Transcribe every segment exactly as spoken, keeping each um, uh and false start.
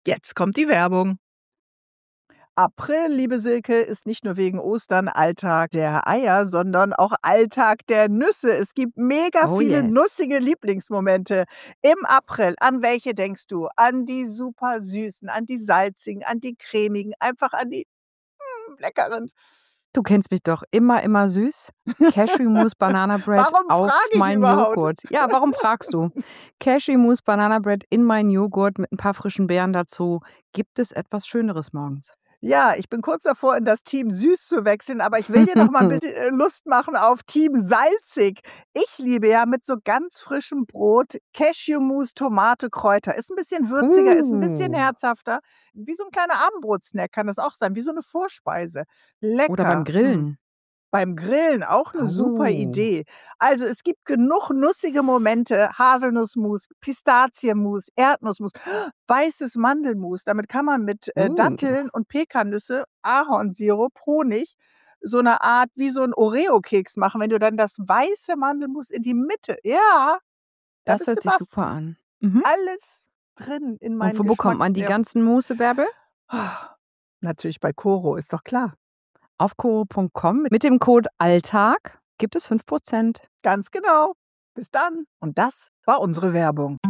Jetzt kommt die Werbung. April, liebe Silke, ist nicht nur wegen Ostern Alltag der Eier, sondern auch Alltag der Nüsse. Es gibt mega Oh viele yes. nussige Lieblingsmomente im April. An welche denkst du? An die super süßen, an die salzigen, an die cremigen, einfach an die mm, leckeren. Du kennst mich doch immer, immer süß. Cashewmousse Banana Bread Warum auf frage ich meinen überhaupt? Joghurt. Ja, warum fragst du? Cashewmousse Banana Bread in meinen Joghurt mit ein paar frischen Beeren dazu. Gibt es etwas Schöneres morgens? Ja, ich bin kurz davor, in das Team süß zu wechseln, aber ich will dir noch mal ein bisschen, äh, Lust machen auf Team salzig. Ich liebe ja mit so ganz frischem Brot Cashewmousse, Tomate, Kräuter. Ist ein bisschen würziger, ist ein bisschen Uh. herzhafter. Wie so ein kleiner Abendbrotsnack kann das auch sein, wie so eine Vorspeise. Oder beim Lecker. Mhm. Grillen. Beim Grillen auch 'ne super Oh. Idee. Also, es gibt genug nussige Momente, Haselnussmus, Pistazienmus, Erdnussmus, weißes Mandelmus. Damit kann man mit, äh, Uh. Datteln und Pekannüsse, Ahornsirup, Honig so 'ne Art wie so 'n Oreo-Keks machen, wenn du dann das weiße Mandelmus in die Mitte ja, da Das bist du hört sich baff. super an. Mhm. Alles drin in Und meinen wo bekommt man die Geschmacksnerven. ganzen Mousse, Bärbel? Natürlich bei Koro, ist doch klar. Auf koro punkt com. Mit dem Code Alltag gibt es fünf Prozent. Ganz genau. Bis dann. Und das war unsere Werbung.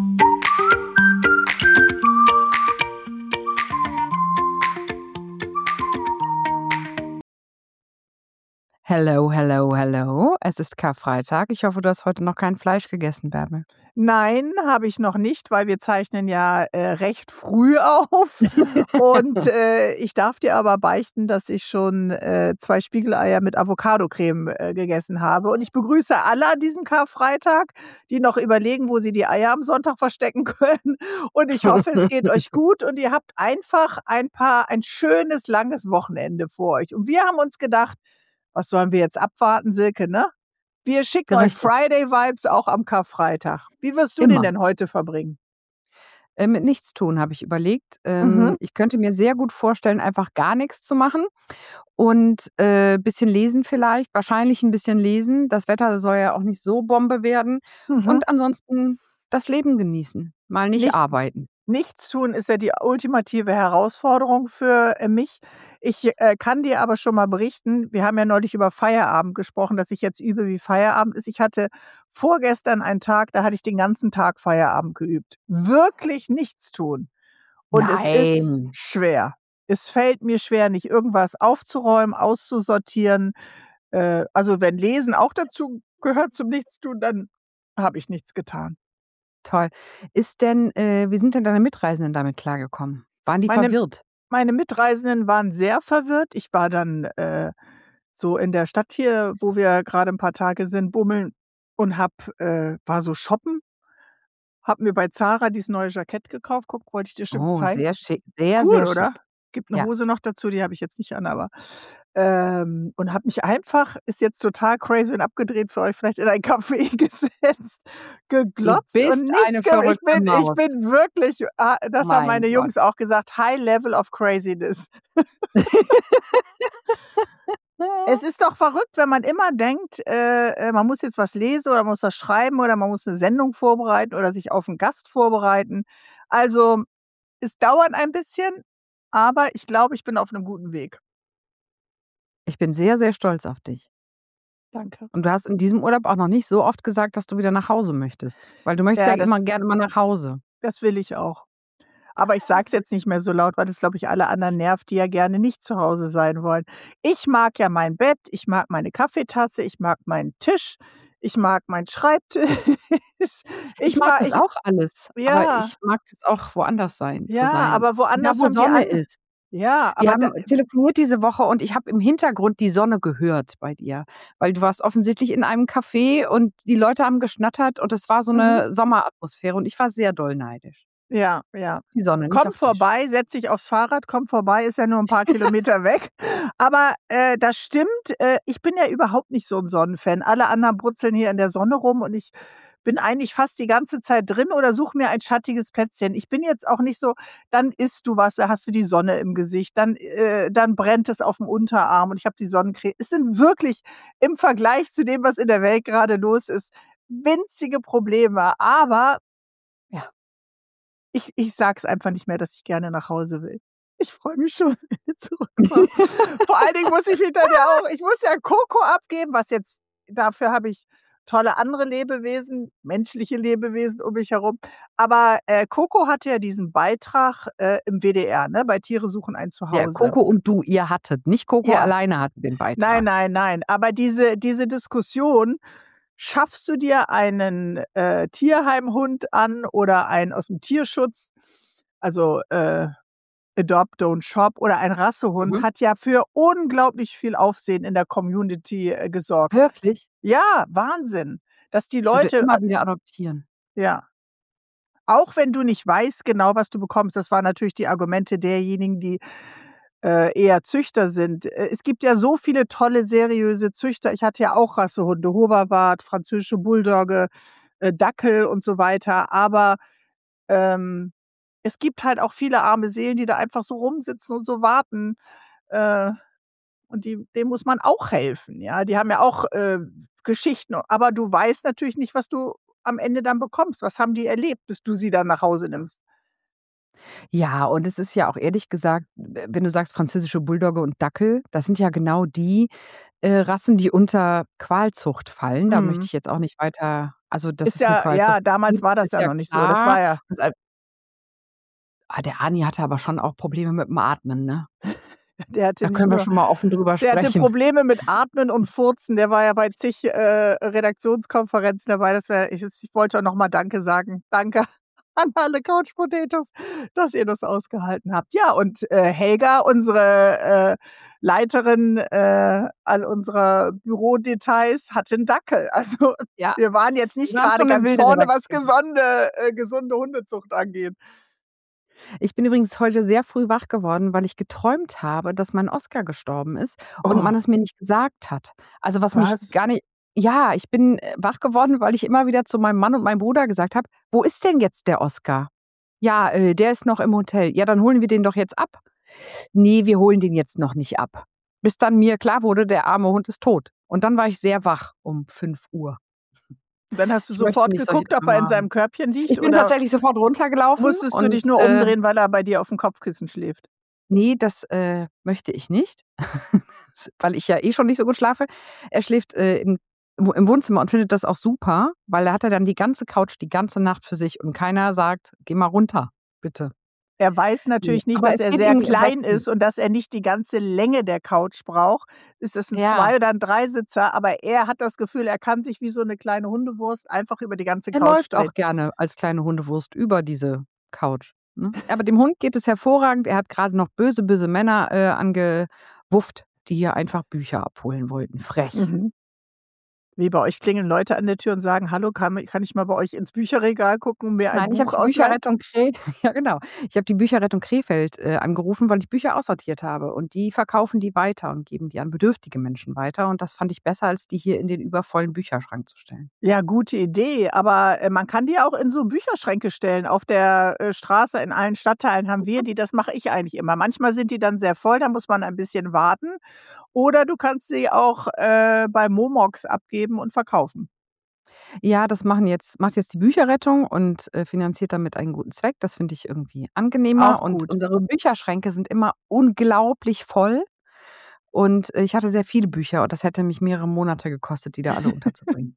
Hello, hello, hello. Es ist Karfreitag. Ich hoffe, du hast heute noch kein Fleisch gegessen, Bärbel. Nein, habe ich noch nicht, weil wir zeichnen ja, äh, recht früh auf. Und, äh, ich darf dir aber beichten, dass ich schon, äh, zwei Spiegeleier mit Avocadocreme, äh, gegessen habe. Und ich begrüße alle an diesem Karfreitag, die noch überlegen, wo sie die Eier am Sonntag verstecken können. Und ich hoffe, es geht euch gut und ihr habt einfach ein paar ein schönes, langes Wochenende vor euch. Und wir haben uns gedacht: „Was sollen wir jetzt abwarten, Silke, ne? Wir schicken euch Richtig. Friday-Vibes auch am Karfreitag." Wie wirst du den Immer. denn heute verbringen? Äh, mit nichts tun, habe ich überlegt. Mhm. Ähm, ich könnte mir sehr gut vorstellen, einfach gar nichts zu machen und, äh, bisschen lesen vielleicht, wahrscheinlich ein bisschen lesen. Das Wetter soll ja auch nicht so Bombe werden Mhm. und ansonsten das Leben genießen, mal nicht Nicht arbeiten. Nichts tun ist ja die ultimative Herausforderung für, äh, mich. Ich, äh, kann dir aber schon mal berichten, wir haben ja neulich über Feierabend gesprochen, dass ich jetzt übe, wie Feierabend ist. Ich hatte vorgestern einen Tag, da hatte ich den ganzen Tag Feierabend geübt. Wirklich nichts tun. Und es ist Nein. schwer. Es fällt mir schwer, nicht irgendwas aufzuräumen, auszusortieren. Äh, also, wenn Lesen auch dazu gehört zum Nichtstun, dann habe ich nichts getan. Toll. Ist denn äh, wie sind denn deine Mitreisenden damit klargekommen? Waren die Meine verwirrt? meine Mitreisenden waren sehr verwirrt. Ich war dann, äh, so in der Stadt hier, wo wir grade 'n paar Tage sind, bummeln und habe äh, war so shoppen, habe mir bei Zara dieses neue Jackett gekauft. Guck, wollte ich dir schon Oh, zeigen. sehr schick, Ist sehr, cool, sehr schick. oder? Gibt 'ne Ja. Hose noch dazu, die habe ich jetzt nicht an, aber ähm, und habe mich einfach ist jetzt total crazy und abgedreht für euch vielleicht in ein Café gesetzt, Du geglotzt und bist nichts eine ge ich verrückte bin ich Maus. bin wirklich ah, das haben Mein meine Gott. Jungs auch gesagt: „High level of craziness." Es ist doch verrückt, wenn man immer denkt, äh, äh, man muss jetzt was lesen oder muss was schreiben oder man muss 'ne Sendung vorbereiten oder sich auf 'n Gast vorbereiten. Also, es dauert ein bisschen, aber ich glaube, ich bin auf 'nem guten Weg. Ich bin sehr, sehr stolz auf dich. Danke. Und du hast in diesem Urlaub auch noch nicht so oft gesagt, dass du wieder nach Hause möchtest, weil du möchtest ja Ja, das immer gerne mal nach Hause. das will ich auch. Aber ich sage es jetzt nicht mehr so laut, weil das, glaube ich, alle anderen nervt, die ja gerne nicht zu Hause sein wollen. Ich mag ja mein Bett, ich mag meine Kaffeetasse, ich mag meinen Tisch, ich mag meinen Schreibtisch. Ich Ich mag ma das ich auch alles, aber ja. ich mag es auch woanders sein zu Ja, sein. aber Da, woanders wo haben die Sonne ande ist. ja, Wir aber da haben telefoniert diese Woche und ich habe im Hintergrund die Sonne gehört bei dir, weil du warst offensichtlich in einem Café und die Leute haben geschnattert und es war so Mhm. 'ne Sommeratmosphäre und ich war sehr doll neidisch. Ja, ja. Die Sonne, nicht Komm auf dich. vorbei, setz dich aufs Fahrrad, komm vorbei, ist ja nur 'n paar Kilometer weg. Aber, äh, das stimmt, äh, ich bin ja überhaupt nicht so 'n Sonnenfan. Alle anderen brutzeln hier in der Sonne rum und ich bin eigentlich fast die ganze Zeit drin oder suche mir ein schattiges Plätzchen. Ich bin jetzt auch nicht so dann isst du was, da hast du die Sonne im Gesicht, dann äh, dann brennt es aufm Unterarm und ich habe die Sonnencreme. Es sind wirklich im Vergleich zu dem, was in der Welt grade los ist, winzige Probleme, aber ja. Ich ich sage es einfach nicht mehr, dass ich gerne nach Hause will. Ich freue mich schon, wenn wir zurückkommen. Vor allen Dingen muss ich mich dann ja auch ich muss ja Coco abgeben, was jetzt dafür habe ich tolle andere Lebewesen, menschliche Lebewesen um mich herum. Aber, äh, Coco hatte ja diesen Beitrag, äh, im W D R, ne, bei „Tiere suchen ein Ja, Zuhause". Coco und du, ihr hattet, nicht Coco Ja. alleine hatte den Nein, Beitrag. nein, nein. Aber diese diese Diskussion, schaffst du dir einen, äh, Tierheimhund an oder einen aus'm Tierschutz, also, äh, Adopt, Don't Shop oder ein Rassehund, Mhm. hat ja für unglaublich viel Aufsehen in der Community, äh, gesorgt. Wirklich? Ja, Wahnsinn, dass die Ich würde Leute a immer wieder adoptieren. Ja. Auch wenn du nicht weißt genau, was du bekommst. Das waren natürlich die Argumente derjenigen, die, äh, eher Züchter sind. Äh, es gibt ja so viele tolle seriöse Züchter. Ich hatte ja auch Rassehunde, Hoverwart, französische Bulldogge, äh, Dackel und so weiter. Aber, ähm, es gibt halt auch viele arme Seelen, die da einfach so rumsitzen und so warten, äh, und die denen muss man auch helfen, ja? Die haben ja auch, äh, Geschichten, aber du weißt natürlich nicht, was du am Ende dann bekommst. Was haben die erlebt, bis du sie dann nach Hause nimmst? Ja, und es ist ja auch ehrlich gesagt, w wenn du sagst französische Bulldogge und Dackel, das sind ja genau die, äh, Rassen, die unter Qualzucht fallen. Da möchte Mhm. ich jetzt auch nicht weiter also, dass Ist es 'ne ja ja, Qualzucht damals gibt, war das ist ja ja noch nicht so. Das klar. war ja Ah, der Ani hatte aber schon auch Probleme mit'm Atmen, ne? Der hatte Da nicht können wir nur schon mal offen drüber der hatte sprechen. Probleme mit Atmen und Furzen. Der war ja bei zig, äh, Redaktionskonferenzen dabei. Das wäre ich ich wollte auch noch mal danke sagen. Danke an alle Couch Potatoes, dass ihr das ausgehalten habt. Ja, und, äh, Helga, unsere, äh, Leiterin, äh, all unserer Bürodetails, hatte 'n Dackel. Also, Ja, wir waren jetzt die nicht waren grade schon 'ne ganz wilde vorne, was Redaktion. gesonde äh, gesunde Hundezucht angeht. Ich bin übrigens heute sehr früh wach geworden, weil ich geträumt habe, dass mein Oskar gestorben ist und man Oh. es mir nicht gesagt hat. Also, was mich Was? gar ni ja, ich bin, äh, wach geworden, weil ich immer wieder zu meinem Mann und meinem Bruder gesagt habe: „Wo ist denn jetzt der Oskar?“ „Ja, äh, der ist noch im Hotel.“ „Ja, dann holen wir den doch jetzt ab.“ „Ne, wir holen den jetzt noch nicht ab.“ Bis dann mir klar wurde, der arme Hund ist tot. Und dann war ich sehr wach um fünf Uhr. Dann hast du Ich möchte sofort nicht solche geguckt, ob Träume er in haben. seinem Körbchen Ich liegt, bin oder tatsächlich sofort runtergelaufen musstest du und, dich nur äh umdrehen, weil er bei dir auf'm Kopfkissen schläft? Ne, das, äh, möchte ich nicht, weil ich ja eh schon nicht so gut schlafe. Er schläft, äh, im im im Wohnzimmer und findet das auch super, weil da hat er dann die ganze Couch die ganze Nacht für sich und keiner sagt: „Geh mal runter, bitte.“ Er weiß Ne, natürlich nicht, aber dass es er geht sehr ihm klein bestens. ist und dass er nicht die ganze Länge der Couch braucht. Ist das 'n Ja. Zwei oder 'n Dreisitzer, aber er hat das Gefühl, er kann sich wie so 'ne kleine Hundewurst einfach über die ganze Er Couch läuft drehen. auch gerne als kleine Hundewurst über diese Couch, ne? Aber dem Hund geht es hervorragend. Er hat grade noch böse, böse Männer, äh, angewufft, die hier einfach Bücher abholen wollten. Frech. Mhm. Wie bei euch klingeln Leute an der Tür und sagen: „Hallo, kann mi kann ich mal bei euch ins Bücherregal gucken und mir ein Nein, ich habe Buch die ausleihen?" Bücherrettung Kre ja genau. Ich habe die Bücherrettung Krefeld, äh, angerufen, weil ich Bücher aussortiert habe und die verkaufen die weiter und geben die an bedürftige Menschen weiter und das fand ich besser, als die hier in den übervollen Bücherschrank zu stellen. Ja, gute Idee, aber, äh, man kann die auch in so Bücherschränke stellen. Auf der, äh, Straße in allen Stadtteilen haben wir Mhm. die. Das mache ich eigentlich immer. Manchmal sind die dann sehr voll, da muss man ein bisschen warten. Oder du kannst sie auch, äh, bei Momox abgeben und verkaufen. Ja, das machen jetzt macht jetzt die Bücherrettung und, äh, finanziert damit einen guten Zweck. Das finde ich irgendwie angenehmer Auch und gut. unsere Bücherschränke sind immer unglaublich voll und, äh, ich hatte sehr viele Bücher und das hätte mich mehrere Monate gekostet, die da alle unterzubringen.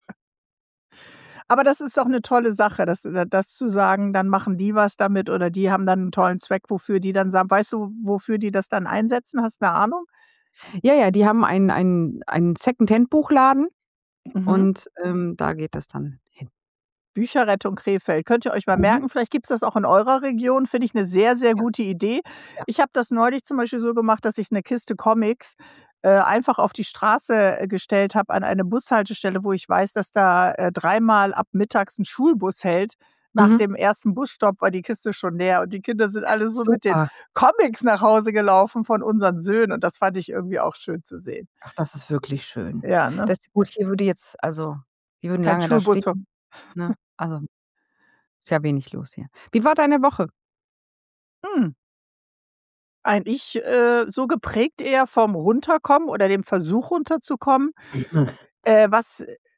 Aber das ist doch 'ne tolle Sache, das äh, das zu sagen, dann machen die was damit oder die haben dann 'n tollen Zweck, wofür die dann sagen weißt du, wofür die das dann einsetzen? Hast 'ne Ahnung? Ja, ja, die haben einen einen einen Secondhand-Buchladen Mhm. und, ähm, da geht das dann hin. Bücherrettung Krefeld. Könnt ihr euch mal Mhm. merken, vielleicht gibt's das auch in eurer Region, finde ich 'ne sehr, sehr Ja. gute Idee. Ja. Ich habe das neulich zum Beispiel so gemacht, dass ich 'ne Kiste Comics, äh, einfach auf die Straße, äh, gestellt habe an eine Bushaltestelle, wo ich weiß, dass da, äh, dreimal ab mittags 'n Schulbus hält. Nach Mhm. dem ersten Busstopp war die Kiste schon leer und die Kinder sind Das alle ist so mit den super. Comics nach Hause gelaufen von unseren Söhnen und das fand ich irgendwie auch schön zu sehen. Ach, das ist wirklich schön. Ja, ne? Das gut, hier würde jetzt also, die würden Kein lange da Schulbus stehen, vom ne? Also ist ja wenig los hier. Wie war deine Woche? Hm. Eigentlich, äh, so geprägt eher vom Runterkommen oder dem Versuch runterzukommen. Äh, was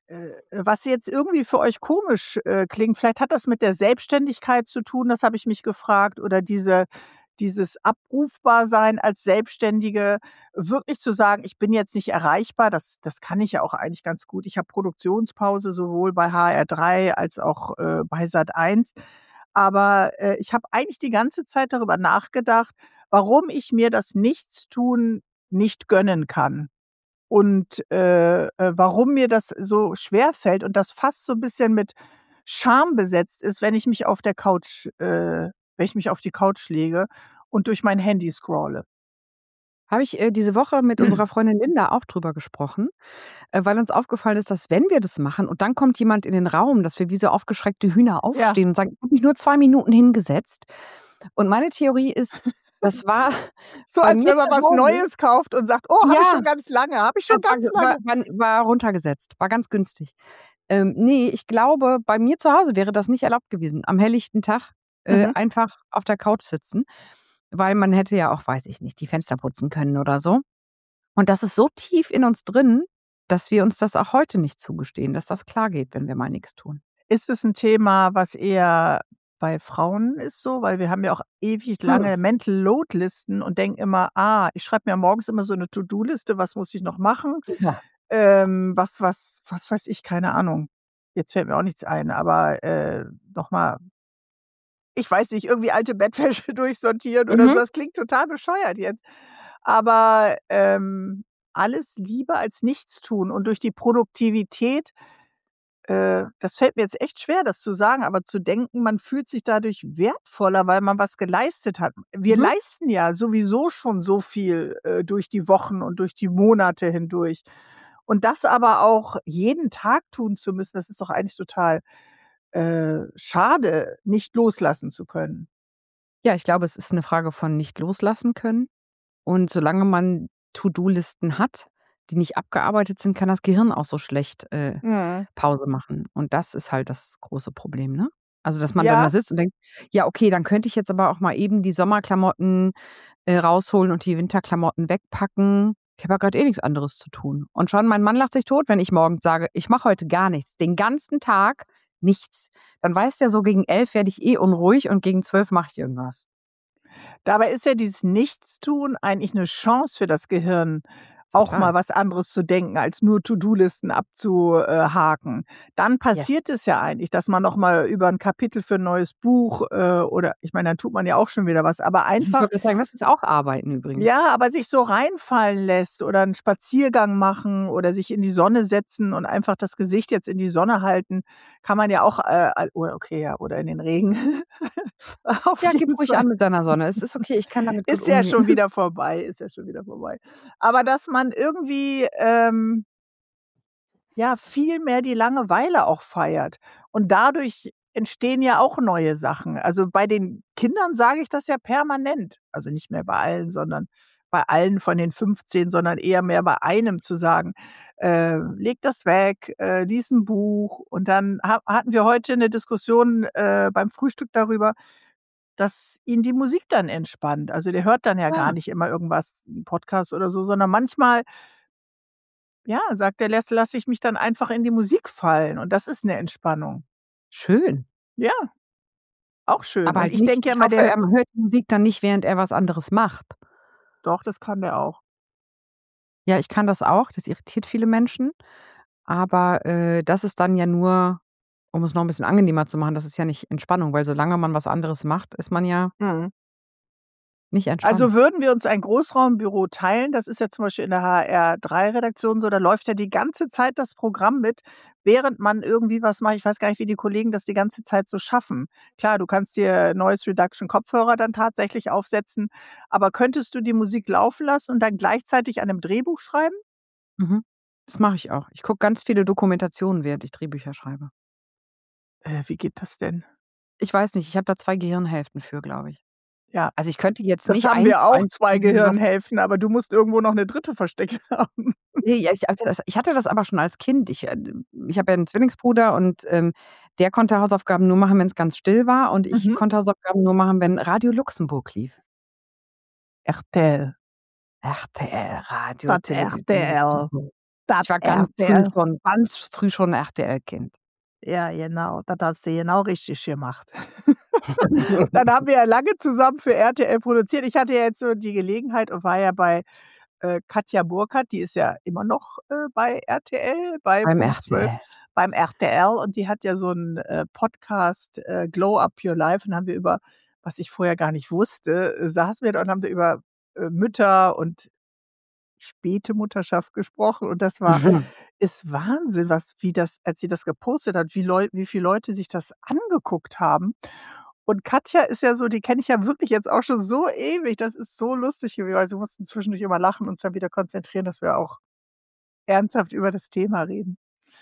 Äh, was jetzt irgendwie für euch komisch, äh, klingt, vielleicht hat das mit der Selbstständigkeit zu tun, das habe ich mich gefragt, oder diese dieses Abrufbarsein als Selbstständige, wirklich zu sagen: „Ich bin jetzt nicht erreichbar“, das das kann ich ja auch eigentlich ganz gut. Ich habe Produktionspause sowohl bei H R drei als auch, äh, bei Sat eins. Aber, äh, ich habe eigentlich die ganze Zeit darüber nachgedacht, warum ich mir das Nichtstun nicht gönnen kann. Und, äh, äh, warum mir das so schwerfällt und das fast so 'n bisschen mit Scham besetzt ist, wenn ich mich auf der Couch äh, wenn ich mich auf die Couch lege und durch mein Handy scrolle. Habe ich, äh, diese Woche mit unserer Freundin Linda auch drüber gesprochen, äh, weil uns aufgefallen ist, dass wenn wir das machen und dann kommt jemand in den Raum, dass wir wie so aufgeschreckte Hühner Ja. aufstehen und sagen: „Ich habe mich nur zwei Minuten hingesetzt.“ Und meine Theorie ist, das war So, bei als mir wenn man zu was Hause Neues kauft und sagt: „Oh, habe ich ja, schon ganz lange, habe ich schon ganz war lange.“ war war runtergesetzt, war ganz günstig. Ähm, ne, ich glaube, bei mir zu Hause wäre das nicht erlaubt gewesen, am helllichten Tag, äh, Mhm. einfach auf der Couch sitzen, weil man hätte ja auch, weiß ich nicht, die Fenster putzen können oder so. Und das ist so tief in uns drin, dass wir uns das auch heute nicht zugestehen, dass das klargeht, wenn wir mal nix tun. Ist es 'n Thema, was eher bei Frauen ist so? Weil wir haben ja auch ewig lange Mental Load Listen und denken immer: „Ah, ich schreibe mir morgens immer so 'ne To-do-Liste, was muss ich noch machen?“ Ja. Ähm, was was was weiß ich, keine Ahnung. Jetzt fällt mir auch nichts ein, aber, äh, noch mal ich weiß nicht, irgendwie alte Bettwäsche durchsortieren oder so. Mhm. Das klingt total bescheuert jetzt. Aber, ähm, alles lieber als Nichtstun und durch die Produktivität äh, das fällt mir jetzt echt schwer, das zu sagen, aber zu denken, man fühlt sich dadurch wertvoller, weil man was geleistet hat. Wir Mhm. leisten ja sowieso schon so viel, äh, durch die Wochen und durch die Monate hindurch. Und das aber auch jeden Tag tun zu müssen, das ist doch eigentlich total, äh, schade, nicht loslassen zu können. Ja, ich glaube, es ist 'ne Frage von nicht loslassen können. Und solange man To-do-Listen hat, die nicht abgearbeitet sind, kann das Gehirn auch so schlecht, äh, Mhm. Pause machen. Und das ist halt das große Problem, ne? Also, dass man dann da Ja. sitzt und denkt: „Ja, okay, dann könnte ich jetzt aber auch mal eben die Sommerklamotten, äh, rausholen und die Winterklamotten wegpacken. Ich habe ja grad eh nix anderes zu tun.“ Und schon mein Mann lacht sich tot, wenn ich morgens sage: „Ich mache heute gar nichts, den ganzen Tag nichts.“ Dann weiß der so, gegen elf werde ich eh unruhig und gegen zwölf mache ich irgendwas. Dabei ist ja dieses Nichtstun eigentlich 'ne Chance für das Gehirn, auch Total. mal was anderes zu denken, als nur To-do-Listen abzu äh, haken. Dann Ja. passiert es ja eigentlich, dass man noch mal über 'n Kapitel für 'n neues Buch, äh, oder ich meine, dann tut man ja auch schon wieder was, aber Ich einfach wollte grad sagen, das ist auch Arbeiten übrigens. ja, aber sich so reinfallen lässt oder 'n Spaziergang machen oder sich in die Sonne setzen und einfach das Gesicht jetzt in die Sonne halten, kann man ja auch, äh, al oder okay, ja, oder in den Regen. Auf Ja, gib jeden ruhig Fall. an mit deiner Sonne. Es ist okay, ich kann damit gut Ist ja umgehen. schon wieder vorbei, ist ja schon wieder vorbei. Aber dass man irgendwie, ähm ja, viel mehr die Langeweile auch feiert. Und dadurch entstehen ja auch neue Sachen. Also, bei den Kindern sage ich das ja permanent. Also, nicht mehr bei allen, sondern bei allen von den fünfzehn, sondern eher mehr bei einem zu sagen: „Äh, leg das weg, äh, lies 'n Buch.“ Und dann ha hatten wir heute 'ne Diskussion, äh, beim Frühstück darüber, dass ihn die Musik dann entspannt. Also, der hört dann ja gar Ja. nicht immer irgendwas, 'n Podcast oder so, sondern manchmal ja, sagt er, lässt lasse ich mich dann einfach in die Musik fallen und das ist 'ne Entspannung. Schön. Ja. Auch schön. Aber Und halt ich nicht denke ja ich immer, hoffe, der er hört die Musik dann nicht, während er was anderes macht. Doch, das kann der auch. Ja, ich kann das auch, das irritiert viele Menschen. Aber, äh, das ist dann ja nur, um es noch 'n bisschen angenehmer zu machen, das ist ja nicht Entspannung, weil solange man was anderes macht, ist man ja Mhm. nicht entspannt. Also, würden wir uns ein Großraumbüro teilen, das ist ja zum Beispiel in der H R drei Redaktion so, da läuft ja die ganze Zeit das Programm mit, während man irgendwie was macht. Ich weiß gar nicht, wie die Kollegen das die ganze Zeit so schaffen. Klar, du kannst dir Noise Reduction Kopfhörer dann tatsächlich aufsetzen, aber könntest du die Musik laufen lassen und dann gleichzeitig an 'nem Drehbuch schreiben? Mhm. Das mache ich auch. Ich gucke ganz viele Dokumentationen, während ich Drehbücher schreibe. Äh, wie geht das denn? Ich weiß nicht, ich habe da zwei Gehirnhälften für, glaube ich. Ja, Also, ich könnte jetzt das nicht haben wir eins zu auch, eins zwei was Gehirnhälften, aber du musst irgendwo noch 'ne dritte versteckt haben. Ne, ja, ich hatte das ich hatte das aber schon als Kind. Ich äh, ich habe ja 'n Zwillingsbruder und, ähm, der konnte Hausaufgaben nur machen, wenn's ganz still war und ich Mhm. konnte Hausaufgaben nur machen, wenn Radio Luxemburg lief. R T L. R T L, Radio Das Television R T L. Luxembourg. Das Ich war R ganz T früh L. schon ganz früh schon R T L-Kind. Ja, genau, das hast du genau richtig gemacht. Dann haben wir ja lange zusammen für R T L produziert. Ich hatte ja jetzt so die Gelegenheit und war ja bei, äh, Katja Burkhardt, die ist ja immer noch, äh, bei R T L, bei Beim Punkt zwölf, RTL. beim R T L und die hat ja so 'n, äh, Podcast, äh, Glow Up Your Life und haben wir über, was ich vorher gar nicht wusste, äh, saßen wir da und haben da über, äh, Mütter und späte Mutterschaft gesprochen und das war ist Wahnsinn, was wie das als sie das gepostet hat, wie Leu wie viele Leute sich das angeguckt haben. Und Katja ist ja so, die kenne ich ja wirklich jetzt auch schon so ewig. Das ist so lustig gewesen. Also, wir mussten zwischendurch immer lachen, uns dann wieder konzentrieren, dass wir auch ernsthaft über das Thema reden.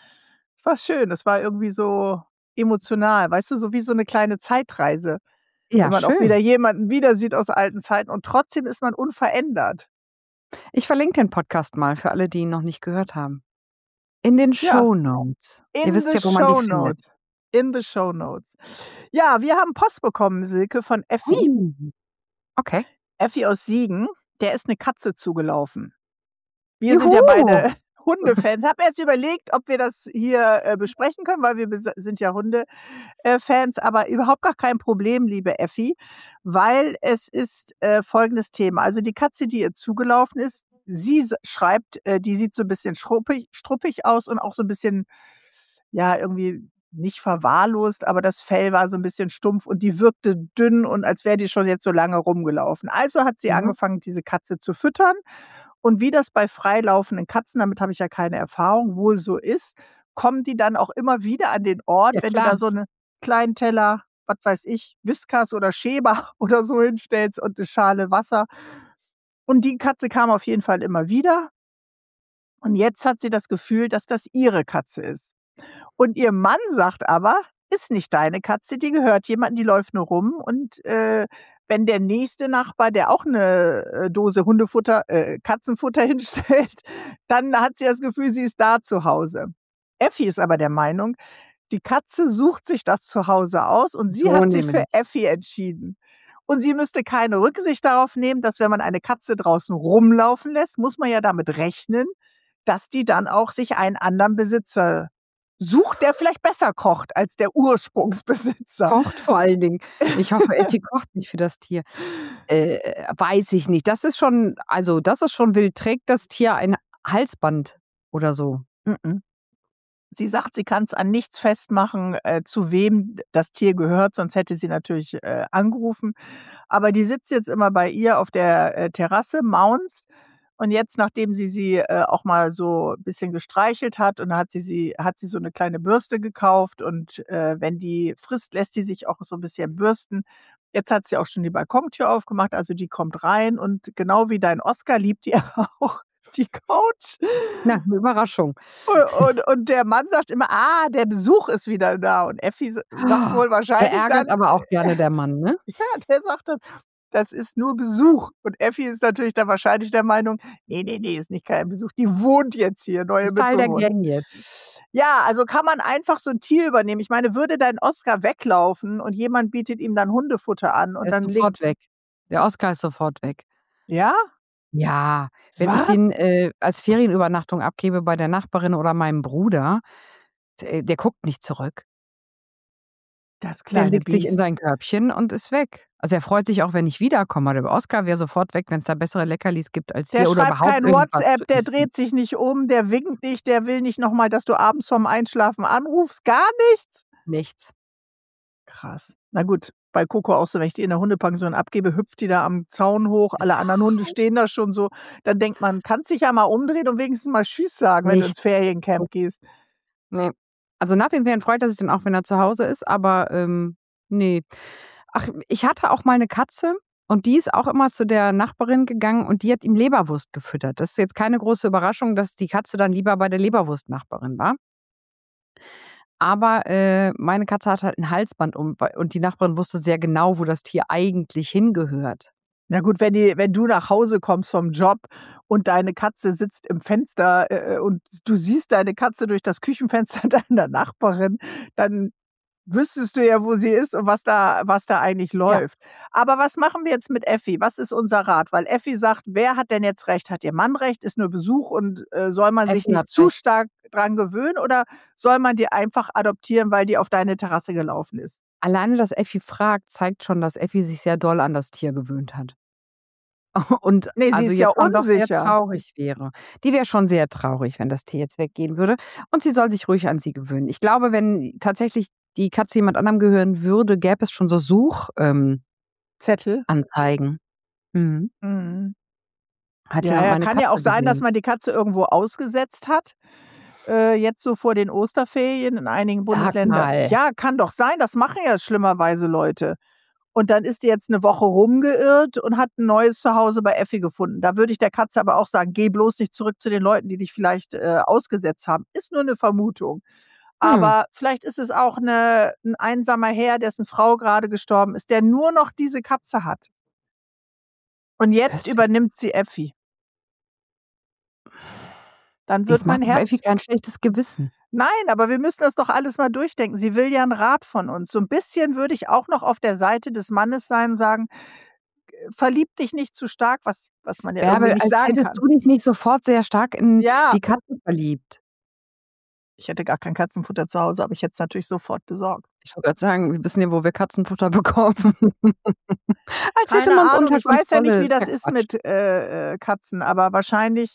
Es war schön, es war irgendwie so emotional, weißt du, so wie so 'ne kleine Zeitreise, wenn Ja, man auch wieder schön. jemanden wieder sieht aus alten Zeiten und trotzdem ist man unverändert. Ich verlinke den Podcast mal für alle, die ihn noch nicht gehört haben. In den Ja. Shownotes. Ihr In wisst the ja, wo man die findet. Shownotes. In the Shownotes. Ja, wir haben Post bekommen, Silke, von Effi. Ui. Okay. Effi aus Siegen, der ist 'ne Katze zugelaufen. Wir sind ja Juhu. beide Hundefans. Habe erst überlegt, ob wir das hier, äh, besprechen können, weil wir bes sind ja Hunde äh, Fans, aber überhaupt gar kein Problem, liebe Effi, weil es ist, äh, folgendes Thema. Also, die Katze, die ihr zugelaufen ist, sie s schreibt, äh, die sieht so 'n bisschen schruppig struppig aus und auch so 'n bisschen, ja, irgendwie nicht verwahrlost, aber das Fell war so 'n bisschen stumpf und die wirkte dünn und als wäre die schon jetzt so lange rumgelaufen. Also, hat sie Mhm. angefangen, diese Katze zu füttern und wie das bei freilaufenden Katzen, damit habe ich ja keine Erfahrung, wohl so ist, kommen die dann auch immer wieder an den Ort, Ja, wenn du da klar. so 'ne kleinen Teller, was weiß ich, Whiskas oder Schäber oder so hinstellst und 'ne Schale Wasser. Und die Katze kam auf jeden Fall immer wieder. Und jetzt hat sie das Gefühl, dass das ihre Katze ist. Und ihr Mann sagt aber: „Ist nicht deine Katze, die gehört jemandem, die läuft nur rum und, äh, wenn der nächste Nachbar, der auch 'ne, äh, Dose Hundefutter äh, Katzenfutter hinstellt, dann hat sie das Gefühl, sie ist da zu Hause.“ Effi ist aber der Meinung, die Katze sucht sich das Zuhause aus und sie So hat sich für nämlich. Effi entschieden. Und sie müsste keine Rücksicht darauf nehmen, dass wenn man eine Katze draußen rumlaufen lässt, muss man ja damit rechnen, dass die dann auch sich einen anderen Besitzer sucht, der vielleicht besser kocht als der Ursprungsbesitzer. Kocht vor allen Dingen. Ich hoffe, Effi kocht nicht für das Tier. Äh, weiß ich nicht. Das ist schon also, das ist schon wild. Trägt das Tier ein Halsband oder so? M-m. Sie sagt, sie kann's an nichts festmachen, äh, zu wem d das Tier gehört, sonst hätte sie natürlich, äh, angerufen. Aber die sitzt jetzt immer bei ihr auf der, äh, Terrasse, maunzt. Und jetzt, nachdem sie sie, äh, auch mal so bisschen gestreichelt hat und da hat sie sie hat sie so 'ne kleine Bürste gekauft und, äh, wenn die frisst, lässt die sich auch so 'n bisschen bürsten. Jetzt hat sie auch schon die Balkontür aufgemacht, also die kommt rein und genau wie dein Oskar liebt die auch die Couch. Na, 'ne Überraschung. U und und der Mann sagt immer: „Ah, der Besuch ist wieder da.“ Und Effi s sagt wohl Der wahrscheinlich dann ärgert aber auch gerne, der Mann, ne? ja, der sagt dann: „Das ist nur Besuch.“ Und Effi ist natürlich dann wahrscheinlich der Meinung: „Ne, ne, ne, ist nicht kein Besuch, die wohnt jetzt hier, neue Ist Teil der Mitbewohner.“ Gang jetzt. Ja, also kann man einfach so 'n Tier übernehmen. Ich meine, würde dein Oskar weglaufen und jemand bietet ihm dann Hundefutter an Der und ist dann legt sofort weg. Der Oskar ist sofort weg. Ja? Ja, wenn ich Was? den, äh, als Ferienübernachtung abgebe bei der Nachbarin oder meinem Bruder, d der guckt nicht zurück. Das Der kleine legt sich in Biest. sein Körbchen und ist weg. Also, er freut sich auch, wenn ich wiederkomme. Der Oskar wäre sofort weg, wenn's da bessere Leckerlis gibt als Der hier oder schreibt überhaupt kein irgendwas zu WhatsApp, der essen. dreht sich nicht um, der winkt nicht, der will nicht noch mal, dass du abends vorm Einschlafen anrufst, gar nichts? Nichts. Krass. Na gut, bei Coco auch so, wenn ich die in der Hundepension abgebe, hüpft die da am Zaun hoch, alle anderen Hunde stehen da schon so. Dann denkt man: „Kannst dich ja mal umdrehen und wenigstens mal tschüss sagen, wenn du Nicht. ins Feriencamp gehst.“ Ne. Also, nach den Ferien freut er sich dann auch, wenn er zu Hause ist, aber, ähm, ne. Ach, ich hatte auch mal 'ne Katze und die ist auch immer zu der Nachbarin gegangen und die hat ihm Leberwurst gefüttert. Das ist jetzt keine große Überraschung, dass die Katze dann lieber bei der Leberwurstnachbarin war. Aber, äh, meine Katze hat halt 'n Halsband um bei und die Nachbarin wusste sehr genau, wo das Tier eigentlich hingehört. Na gut, wenn die wenn du nach Hause kommst vom Job und deine Katze sitzt im Fenster, äh, äh, und du siehst deine Katze durch das Küchenfenster deiner Nachbarin, dann wüsstest du ja, wo sie ist und was da was da eigentlich Ja. läuft. Aber was machen wir jetzt mit Effi? Was ist unser Rat? Weil Effi sagt: „Wer hat denn jetzt recht? Hat ihr Mann recht? Ist nur Besuch und, äh, soll man sich Effi hat nicht zu recht. stark dran gewöhnen oder soll man die einfach adoptieren, weil die auf deine Terrasse gelaufen ist?“ Alleine, dass Effi fragt, zeigt schon, dass Effi sich sehr doll an das Tier gewöhnt hat. Und Ne, sie also ist ja jetzt schon doch sehr unsicher. traurig wäre. Die wäre schon sehr traurig, wenn das Tier jetzt weggehen würde. Und sie soll sich ruhig an sie gewöhnen. Ich glaube, wenn tatsächlich die Katze jemand anderem gehören würde, gäbe es schon so Such ähm, Zettel? Anzeigen. Mhm. Mhm. Hat Ja, jemand ja, meine kann ja auch Katze sein, dass gesehen? man die Katze irgendwo ausgesetzt hat, äh, jetzt so vor den Osterferien in einigen Sag Bundesländern. mal. Ja, kann doch sein, das machen ja schlimmerweise Leute. Und dann ist die jetzt 'ne Woche rumgeirrt und hat 'n neues Zuhause bei Effi gefunden. Da würde ich der Katze aber auch sagen: „Geh bloß nicht zurück zu den Leuten, die dich vielleicht, äh, ausgesetzt haben.“ Ist nur 'ne Vermutung. Hm. Aber vielleicht ist es auch 'ne 'n einsamer Herr, dessen Frau grade gestorben ist, der nur noch diese Katze hat. Und jetzt Hörst du übernimmt jetzt? sie Effi. Dann Es wird macht mein doch Effi Herz kein schlechtes Gewissen. Nein, aber wir müssen das doch alles mal durchdenken. Sie will ja 'n Rat von uns. So 'n bisschen würde ich auch noch auf der Seite des Mannes sein und sagen: „Äh, verlieb dich nicht zu stark“, was was man ja irgendwie Bärbel, nicht als sagen hättest kann. du dich nicht sofort sehr stark in Ja. die Katze verliebt. Ich hätte gar kein Katzenfutter zu Hause, aber ich hätte es natürlich sofort besorgt. Ich wollte grad sagen, wir wissen ja, wo wir Katzenfutter bekommen. Als hätte Keine man's Ahnung, unter ich weiß ja nicht, Kontrolle. wie Ist das ja ist Quatsch. mit, äh, äh, Katzen, aber wahrscheinlich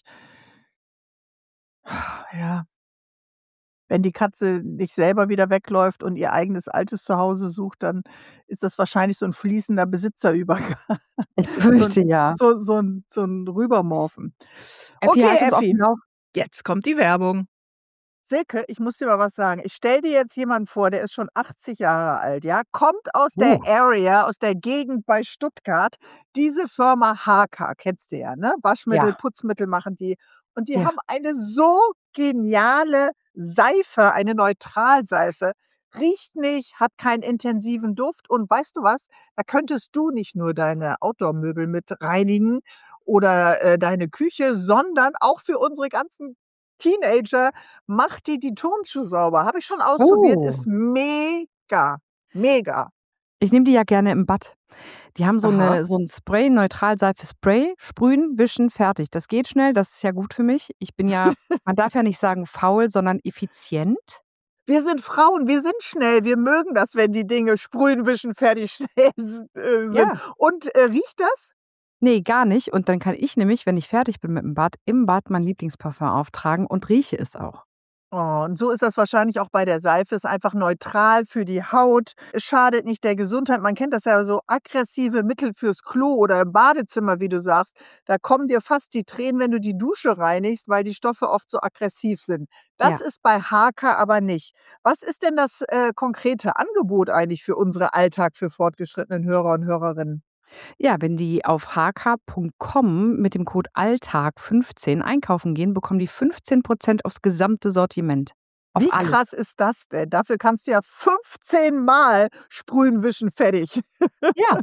ja. Wenn die Katze nicht selber wieder wegläuft und ihr eigenes altes Zuhause sucht, dann ist das wahrscheinlich so 'n fließender Besitzerübergang. Ich So 'n fürchte, ja. so so 'n so 'n Rübermorphen. Effi, Okay, halt uns Effi, aufm Lauf jetzt kommt die Werbung. Silke, ich muss dir mal was sagen. Ich stelle dir jetzt jemanden vor, der ist schon achtzig Jahre alt, ja, kommt aus der Oh. Area, aus der Gegend bei Stuttgart. Diese Firma Haka, kennst du ja, ne? Waschmittel, Ja. Putzmittel machen die. Und die Ja. haben eine so geniale Seife, eine Neutralseife. Riecht nicht, hat keinen intensiven Duft und weißt du was? Da könntest du nicht nur deine Outdoor-Möbel mit reinigen oder, äh, deine Küche, sondern auch für unsere ganzen Teenager macht die die Turnschuhe sauber. Habe ich schon ausprobiert, Oh. ist mega, mega. Ich nehme die ja gerne im Bad. Die haben so Aha. 'ne so 'n Spray, Neutralseife-Spray, sprühen, wischen, fertig. Das geht schnell, das ist ja gut für mich. Ich bin ja man darf ja nicht sagen faul, sondern effizient. Wir sind Frauen, wir sind schnell. Wir mögen das, wenn die Dinge sprühen, wischen, fertig, schnell s äh, sind. Ja. Und, äh, riecht das? Ne, gar nicht. Und dann kann ich nämlich, wenn ich fertig bin mit'm Bad, im Bad mein Lieblingsparfum auftragen und rieche es auch. Oh, und so ist das wahrscheinlich auch bei der Seife. Ist einfach neutral für die Haut. Es schadet nicht der Gesundheit. Man kennt das ja so aggressive Mittel fürs Klo oder im Badezimmer, wie du sagst. Da kommen dir fast die Tränen, wenn du die Dusche reinigst, weil die Stoffe oft so aggressiv sind. Das Ja. ist bei Haka aber nicht. Was ist denn das, äh, konkrete Angebot eigentlich für unsere Alltag für fortgeschrittenen Hörer und Hörerinnen? Ja, wenn die auf haka Punkt com mit dem Code Alltag fünfzehn einkaufen gehen, bekommen die fünfzehn Prozent aufs gesamte Sortiment. Auf Wie alles. krass ist das denn? Dafür kannst du ja fünfzehn Mal sprühen, wischen, fertig. Ja.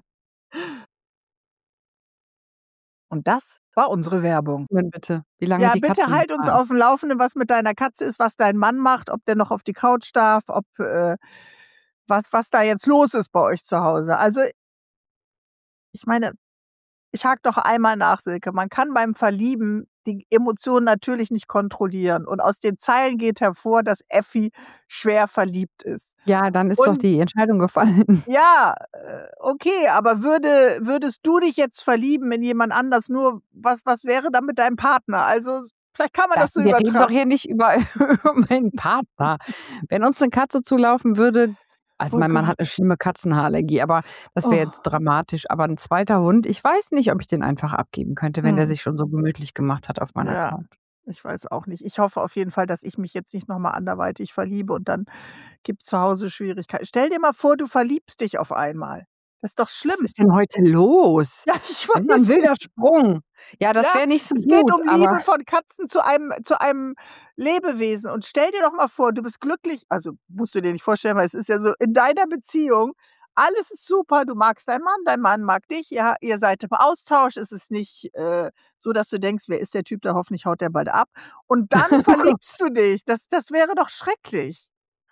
Und das war unsere Werbung. bitte. Wie lange Ja, die bitte Katze noch halt uns da ist. aufm Laufenden, was mit deiner Katze ist, was dein Mann macht, ob der noch auf die Couch darf, ob, äh was was da jetzt los ist bei euch zu Hause. Also ich meine, ich hake noch einmal nach, Silke. Man kann beim Verlieben die Emotionen natürlich nicht kontrollieren. Und aus den Zeilen geht hervor, dass Effi schwer verliebt ist. Ja, dann ist doch Und die Entscheidung gefallen. Ja, äh, okay, aber würde würdest du dich jetzt verlieben in jemand anders, nur was was wäre dann mit deinem Partner? Also, vielleicht kann man Das das so wir reden doch übertra hier nicht über über meinen Partner. Wenn uns 'ne Katze zulaufen würde also Oh mein Mann hat 'ne Gott. schlimme Katzenhaarallergie, aber das wäre Oh. jetzt dramatisch. Aber 'n zweiter Hund, ich weiß nicht, ob ich den einfach abgeben könnte, wenn der Mhm. sich schon so gemütlich gemacht hat auf meiner Ja, Couch. ich weiß auch nicht. Ich hoffe auf jeden Fall, dass ich mich jetzt nicht noch mal anderweitig verliebe und dann gibt's zu Hause Schwierigkeiten. Stell dir mal vor, du verliebst dich auf einmal. Das ist doch Was schlimm. ist denn heute los? Ja, ich Das war 'n weiß wilder nicht. Sprung. Ja, das Ja, wäre nicht so es geht gut, um aber Liebe von Katzen zu einem zu einem Lebewesen. Und stell dir doch mal vor, du bist glücklich also, musst du dir nicht vorstellen, weil es ist ja so in deiner Beziehung, alles ist super, du magst deinen Mann, dein Mann mag dich, ihr ha ihr seid im Austausch. Es ist nicht, äh, so, dass du denkst: „Wer ist der Typ da? Hoffentlich haut der bald ab.“ Und dann verliebst du dich. Das das wäre doch schrecklich.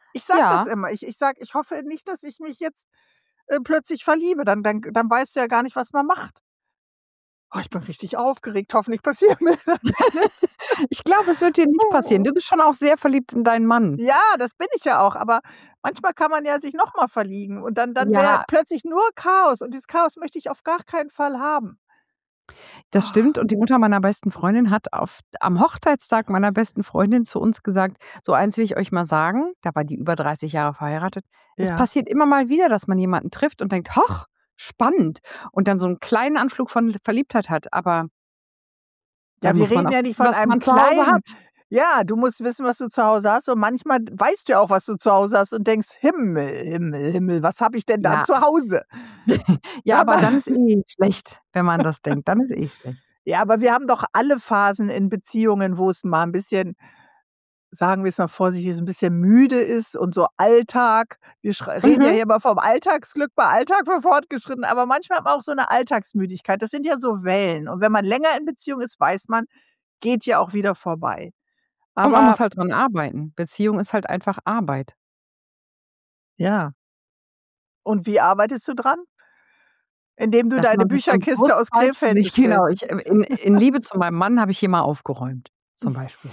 Ich sage das Ja. immer. Ich ich sage: „Ich hoffe nicht, dass ich mich jetzt, äh, plötzlich verliebe.“ Dann dann dann weißt du ja gar nicht, was man macht. Oh, ich bin richtig aufgeregt. Hoffentlich passiert mir das nicht. Ich glaube, es wird dir nicht passieren. Oh. Du bist schon auch sehr verliebt in deinen Mann. Ja, das bin ich ja auch, aber manchmal kann man ja sich noch mal verlieben und dann dann wäre Ja. plötzlich nur Chaos und dieses Chaos möchte ich auf gar keinen Fall haben. Das stimmt und die Mutter meiner besten Freundin hat auf am Hochzeitstag meiner besten Freundin zu uns gesagt: „So, eins will ich euch mal sagen“, da war die über dreißig Jahre verheiratet: „Es Ja. passiert immer mal wieder, dass man jemanden trifft und denkt: ‚Hoch, spannend,‘ und dann so 'n kleinen Anflug von Verliebtheit hat, aber Ja, dann wir muss man reden auch ja nicht wissen, von was einem man zu Hause kleinen hat. ja, du musst wissen, was du zu Hause hast und manchmal d weißt du ja auch, was du zu Hause hast und denkst: „Himmel, Himmel, Himmel, was habe ich denn da Ja. zu Hause?“ Ja, aber Aber dann ist eh schlecht, wenn man das denkt. Dann ist eh schlecht. Ja, aber wir haben doch alle Phasen in Beziehungen, wo es mal 'n bisschen, sagen wir's mal vorsichtig, so 'n bisschen müde ist und so Alltag. Wir schrei reden ja Mhm. hier immer vom Alltagsglück bei Alltag für Fortgeschrittene, aber manchmal hat man auch so 'ne Alltagsmüdigkeit. Das sind ja so Wellen und wenn man länger in Beziehung ist, weiß man, geht ja auch wieder vorbei. Und man Aber muss halt dran arbeiten. Beziehung ist halt einfach Arbeit. Ja. Und wie arbeitest du dran? Indem du Dass deine man sich dann Bücherkiste bewusst aus Zeit für Krefeld mich genau, bestellst. ich äh, in in Liebe zu meinem Mann habe ich hier mal aufgeräumt, zum Beispiel.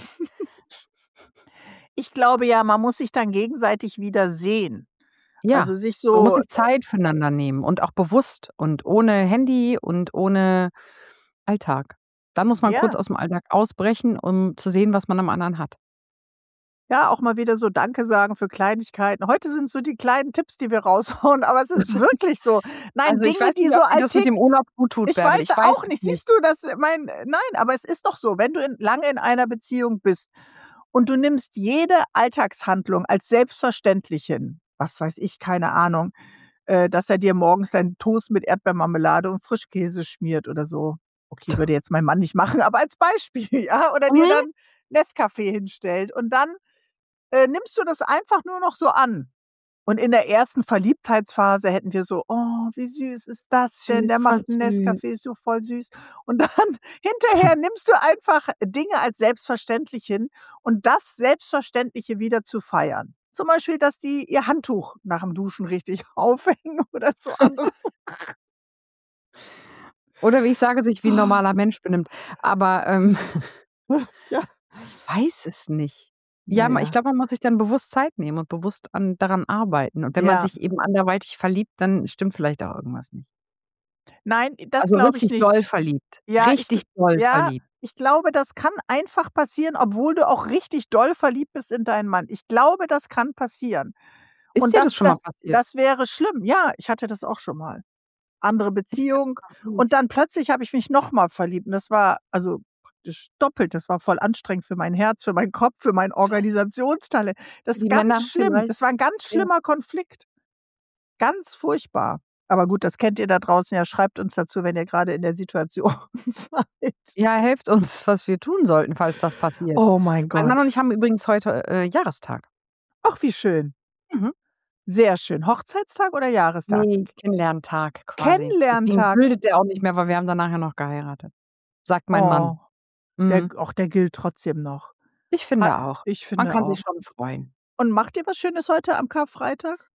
Ich glaube ja, man muss sich dann gegenseitig wieder sehen. Ja, Also, sich man muss so, sich äh Zeit füreinander nehmen und auch bewusst und ohne Handy und ohne Alltag. Dann muss man kurz Ja. aus'm Alltag ausbrechen, um zu sehen, was man am anderen hat. Ja, auch mal wieder so danke sagen für Kleinigkeiten. Heute sind's so die kleinen Tipps, die wir raushauen, aber es ist wirklich so. Nein, Also, ich Dinge, weiß die nicht, so ob dir das mit alltäg dem Urlaub gut tut, ich Bärbel. weiß Ich weiß auch es nicht. nicht. Siehst du, das mein nein, aber es ist doch so, wenn du in lange in einer Beziehung bist und du nimmst jede Alltagshandlung als selbstverständlich hin, was weiß ich, keine Ahnung, äh, dass er dir morgens seinen Toast mit Erdbeermarmelade und Frischkäse schmiert oder so. Okay, würde jetzt mein Mann nicht machen, aber als Beispiel, ja, oder dir Mhm. dann Nescafé hinstellt und dann, äh, nimmst du das einfach nur noch so an. Und in der ersten Verliebtheitsphase hätten wir so: „Oh, wie süß ist das denn? Süß, Der voll macht 'n süß. Nescafé, ist so voll süß.“ Und dann hinterher nimmst du einfach Dinge als selbstverständlich hin und das Selbstverständliche wieder zu feiern. Zum Beispiel, dass die ihr Handtuch nach'm Duschen richtig aufhängen oder so anderes. Oder wie ich sage, sich wie 'n normaler Mensch benimmt. Aber, ähm Ja. ich weiß es nicht. Na Ja, ma ich ja. glaube, man muss sich dann bewusst Zeit nehmen und bewusst an daran arbeiten. Und wenn man Ja. sich eben anderweitig verliebt, dann stimmt vielleicht auch irgendwas nicht. Nein, das Also, glaube ich richtig doll nicht. verliebt. Ja, ich gl Richtig doll ja, verliebt. ich glaube, das kann einfach passieren, obwohl du auch richtig doll verliebt bist in deinen Mann. Ich glaube, das kann passieren. Ist Und dir das das schon mal das passiert? das wäre schlimm. Ja, ich hatte das auch schon mal. Andere Ich kenne Beziehung es noch nicht. und dann plötzlich habe ich mich noch mal verliebt und das war also praktisch doppelt. Das war voll anstrengend für mein Herz, für meinen Kopf, für mein Organisationstalent. Das Für ist die ganz Männer schlimm. vielleicht? Das war 'n ganz Ja. schlimmer Konflikt. Ganz furchtbar. Aber gut, das kennt ihr da draußen ja. Schreibt uns dazu, wenn ihr grade in der Situation seid. Ja, helft uns, was wir tun sollten, falls das passiert. Oh mein Mein Mann und Gott. ich haben übrigens heute, äh, Jahrestag. Ach, wie schön. Mhm. Sehr schön. Hochzeitstag oder Jahrestag? Ne, Kennenlerntag quasi. Deswegen Kennenlerntag. gültet der auch nicht mehr, weil wir haben dann nachher noch geheiratet, sagt mein Oh, Mann. der Mhm. ach, der gilt trotzdem noch. Ich Ha finde auch. ich Man finde kann sich auch. schon freuen. Und macht ihr was Schönes heute am Karfreitag?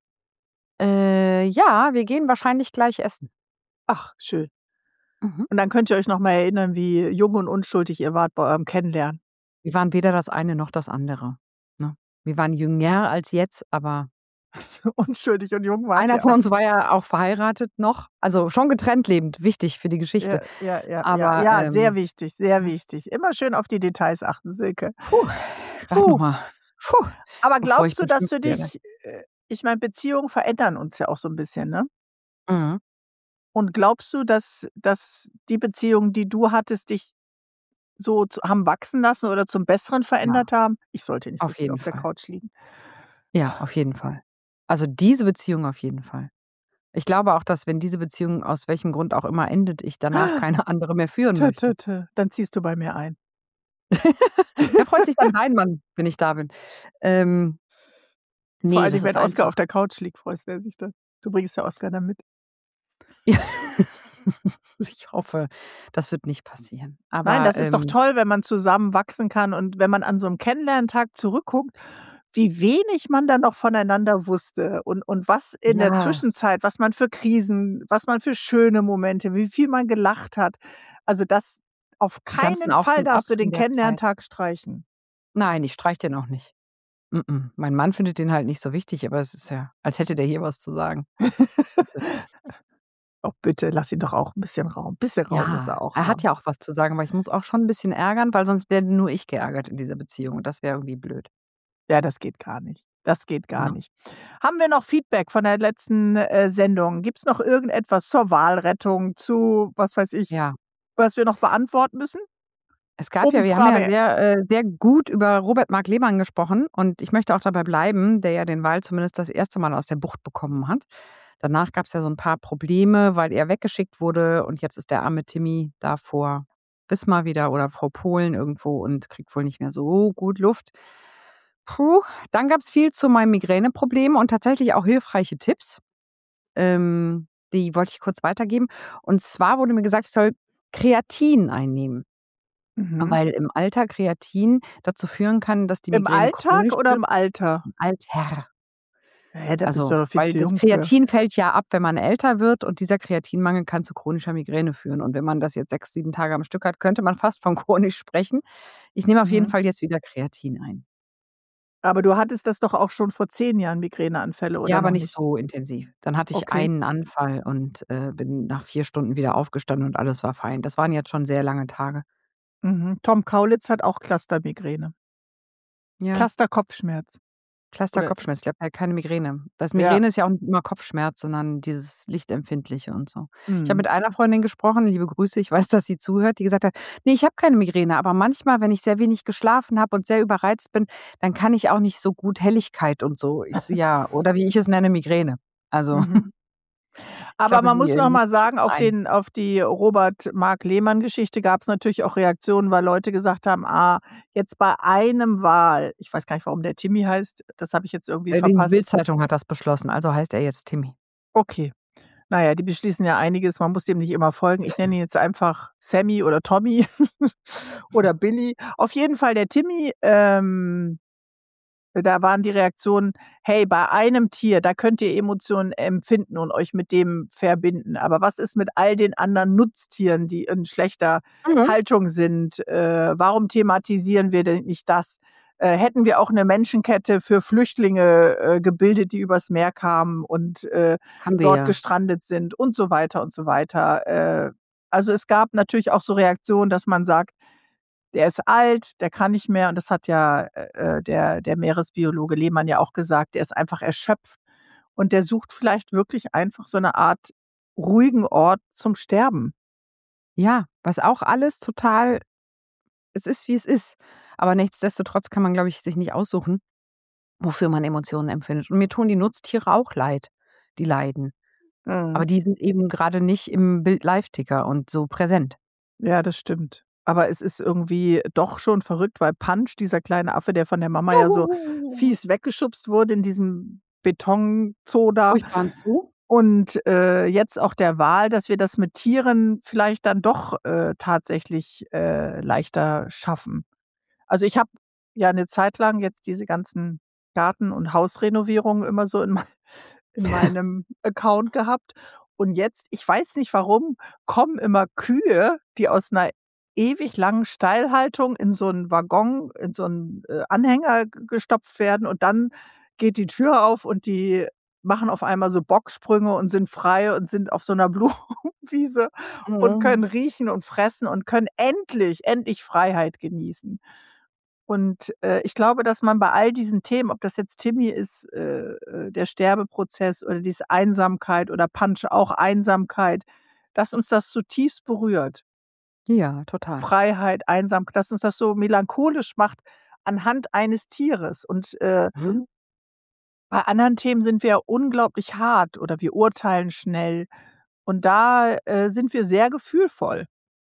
Äh, ja, wir gehen wahrscheinlich gleich essen. Ach, schön. Mhm. Und dann könnt ihr euch noch mal erinnern, wie jung und unschuldig ihr wart bei eurem Kennenlernen. Wir waren weder das eine noch das andere, ne? Wir waren jünger als jetzt, aber Unschuldig und jung wart einer ihr von auch. uns war ja auch verheiratet noch, also schon getrennt lebend, wichtig für die Geschichte. Ja, ja, ja, ja, Aber, ja, sehr ähm wichtig, sehr ja. wichtig. Immer schön auf die Details achten, Silke. Puh, grad noch Puh. mal, puh, Aber bevor ich glaubst du, dass beschimpft du werde. dich äh, ich meine, Beziehungen verändern uns ja auch so 'n bisschen, ne? Mhm. Und glaubst du, dass dass die Beziehungen, die du hattest, dich so zu haben wachsen lassen oder zum Besseren Ja. verändert haben? Ich sollte nicht so Auf viel jeden auf der Fall. Couch liegen. Ja, auf jeden Fall. Also, diese Beziehung auf jeden Fall. Ich glaube auch, dass, wenn diese Beziehung aus welchem Grund auch immer endet, ich danach keine andere mehr führen Tö, tö, möchte. tö. Dann ziehst du bei mir ein. Da freut sich dann dein Mann, wenn ich da bin. Ähm Vor ne, allen das Dingen, ist wenn Oskar einfach auf der Couch liegt, freut der sich dann. Du bringst ja Oskar dann mit. Ja. Ich hoffe, das wird nicht passieren. Nein, Aber, das ist doch ähm toll, wenn man zusammen wachsen kann und wenn man an so 'nem Kennenlerntag zurückguckt, wie wenig man dann noch voneinander wusste und und was in der Ja. Zwischenzeit was man für Krisen was man für schöne Momente, wie viel man gelacht hat. Also, das auf Die ganzen keinen Auf Fall und darfst du Abs den in der Zeit. Kennenlerntag streichen. Nein, ich streiche den auch nicht. M-m. Mein Mann findet den halt nicht so wichtig, aber es ist ja als hätte der hier was zu sagen. Bitte. Oh, bitte, lass ihn doch auch 'n bisschen Raum. Bisschen Raum muss Ja, er auch er hat haben. ja auch was zu sagen, aber ich muss auch schon 'n bisschen ärgern, weil sonst werde nur ich geärgert in dieser Beziehung und das wäre irgendwie blöd. Ja, das geht gar nicht. Das geht gar Ja. nicht. Haben wir noch Feedback von der letzten, äh, Sendung? Gibt's noch irgendetwas zur Wahlrettung, zu was weiß ich, Ja. was wir noch beantworten müssen? Es gab ja wir haben ja Umfrage sehr äh, sehr gut über Robert Mark Lehmann gesprochen und ich möchte auch dabei bleiben, der ja den Wal zumindest das erste Mal aus der Bucht bekommen hat. Danach gab's ja so 'n paar Probleme, weil er weggeschickt wurde und jetzt ist der arme Timmy da vor Wismar wieder oder vor Polen irgendwo und kriegt wohl nicht mehr so gut Luft. Puh, dann gab's viel zu meinem Migräneproblem und tatsächlich auch hilfreiche Tipps. Ähm, die wollte ich kurz weitergeben. Und zwar wurde mir gesagt, ich soll Kreatin einnehmen. Mhm. Weil im Alter Kreatin dazu führen kann, dass die Im Migräne Alltag chronisch oder wird. im Alter? Im Alter. Hä, da bist Also, du doch viel weil zu das jung für. Kreatin fällt ja ab, wenn man älter wird und dieser Kreatinmangel kann zu chronischer Migräne führen. Und wenn man das jetzt sechs, sieben Tage am Stück hat, könnte man fast von chronisch sprechen. Ich nehme auf jeden Mhm. Fall jetzt wieder Kreatin ein. Aber du hattest das doch auch schon vor zehn Jahren Migräneanfälle Ja, oder aber noch nicht nicht? so intensiv. Dann hatte ich Okay. einen Anfall und, äh, bin nach vier Stunden wieder aufgestanden und alles war fein. Das waren jetzt schon sehr lange Tage. Mhm. Tom Kaulitz hat auch Cluster-Migräne. Ja. Cluster-Kopfschmerz. Oder Cluster-Kopfschmerz. Ich glaube, er hat keine Migräne. Das Ja. Migräne ist ja auch nicht immer Kopfschmerz, sondern dieses Lichtempfindliche und so. Ich habe Mhm. mit einer Freundin gesprochen, liebe Grüße, ich weiß, dass sie zuhört, die gesagt hat: „Ne, ich habe keine Migräne, aber manchmal, wenn ich sehr wenig geschlafen habe und sehr überreizt bin, dann kann ich auch nicht so gut Helligkeit und so.“ Ich so: „Ja“ oder wie ich es nenne, Migräne. Also, Mhm. ich Aber glaube, man sie, muss äh, noch mal mischt sich sagen, das auf ein. den auf die Robert Mark Lehmann-Geschichte gab's natürlich auch Reaktionen, weil Leute gesagt haben: „Ah, jetzt bei einem Wal“ ich weiß gar nicht, warum der Timmy heißt, das habe ich jetzt irgendwie Äh, die verpasst. Bild-Zeitung hat das beschlossen, also heißt er jetzt Timmy. Okay. Na ja, die beschließen ja einiges, man muss dem nicht immer folgen. Ich nenne ihn jetzt einfach Sammy oder Tommy oder Billy. Auf jeden Fall der Timmy, ähm da waren die Reaktionen: „Hey, bei einem Tier, da könnt ihr Emotionen empfinden und euch mit dem verbinden. Aber was ist mit all den anderen Nutztieren, die in schlechter Mhm. Haltung sind? Äh, warum thematisieren wir denn nicht das? Äh, hätten wir auch 'ne Menschenkette für Flüchtlinge, äh, gebildet, die übers Meer kamen und, äh, Haben wir dort ja. gestrandet sind?“ Und so weiter und so weiter. Äh, also, es gab natürlich auch so Reaktionen, dass man sagt: „Der ist alt, der kann nicht mehr.“ Und das hat ja, äh, äh, der der Meeresbiologe Lehmann ja auch gesagt. Der ist einfach erschöpft und der sucht vielleicht wirklich einfach so 'ne Art ruhigen Ort zum Sterben. Ja, was auch alles total es ist, wie es ist. Aber nichtsdestotrotz kann man, glaube ich, sich nicht aussuchen, wofür man Emotionen empfindet. Und mir tun die Nutztiere auch leid, die leiden. Mhm. Aber die sind eben grade nicht im Bild-Live-Ticker und so präsent. Ja, das stimmt. Aber es ist irgendwie doch schon verrückt, weil Punch, dieser kleine Affe, der von der Mama ja so fies weggeschubst wurde in diesem Beton-Zoo da Furchtbaren Zoo. und, äh, jetzt auch der Wal, dass wir das mit Tieren vielleicht dann doch, äh, tatsächlich, äh, leichter schaffen. Also, ich habe ja 'ne Zeit lang jetzt diese ganzen Garten und Hausrenovierungen immer so in mei in meinem Account gehabt. Und jetzt, ich weiß nicht warum, kommen immer Kühe, die aus 'ner ewig langen Stallhaltung in so 'n Waggon in so 'n, äh, Anhänger g gestopft werden und dann geht die Tür auf und die machen auf einmal so Bocksprünge und sind frei und sind auf so 'ner Blumenwiese und Mhm. können riechen und fressen und können endlich, endlich Freiheit genießen. Und, äh, ich glaube, dass man bei all diesen Themen, ob das jetzt Timmy ist, äh, äh, der Sterbeprozess oder diese Einsamkeit oder Punch auch Einsamkeit, dass uns das zutiefst berührt. Ja, total. Freiheit, Einsamk dass uns das so melancholisch macht anhand eines Tieres. Und, äh Mhm. bei anderen Themen sind wir unglaublich hart oder wir urteilen schnell. Und da, äh, sind wir sehr gefühlvoll.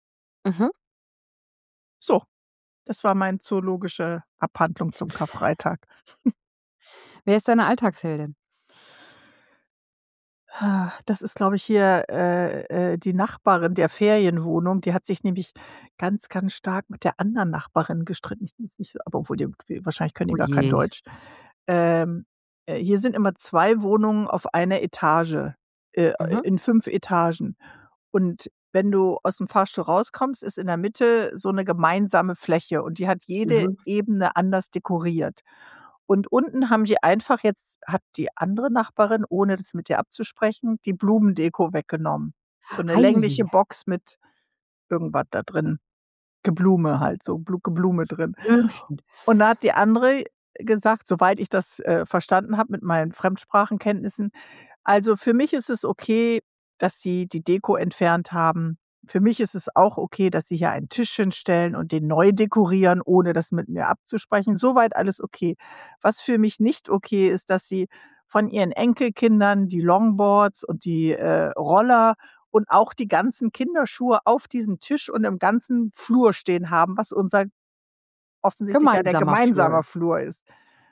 Mhm. So, das war mein zoologische Abhandlung zum Karfreitag. Wer ist deine Alltagsheldin? Das ist, glaube ich, hier, äh, äh, die Nachbarin der Ferienwohnung. Die hat sich nämlich ganz, ganz stark mit der anderen Nachbarin gestritten. Ich weiß nicht, aber obwohl die wahrscheinlich können die Oh gar kein je. Deutsch. ähm, äh, hier sind immer zwei Wohnungen auf einer Etage, äh, Mhm. in fünf Etagen. Und wenn du aus dem Fahrstuhl rauskommst, ist in der Mitte so eine gemeinsame Fläche und die hat jede Mhm. Ebene anders dekoriert. Und unten haben die einfach jetzt hat die andere Nachbarin, ohne das mit dir abzusprechen, die Blumendeko weggenommen. So eine längliche Ei. Box mit irgendwas da drin. Geblume halt, so Blu Geblume drin. Blümchen. Und da hat die andere gesagt, soweit ich das, äh, verstanden habe mit meinen Fremdsprachenkenntnissen: „Also, für mich ist es okay, dass Sie die Deko entfernt haben. Für mich ist es auch okay, dass Sie hier einen Tisch hinstellen und den neu dekorieren, ohne das mit mir abzusprechen. Soweit alles okay. Was für mich nicht okay ist, dass Sie von Ihren Enkelkindern die Longboards und die, äh, Roller und auch die ganzen Kinderschuhe auf diesem Tisch und im ganzen Flur stehen haben, was unser offensichtlich ja der Gemeinsamer gemeinsame Flur. Flur ist.“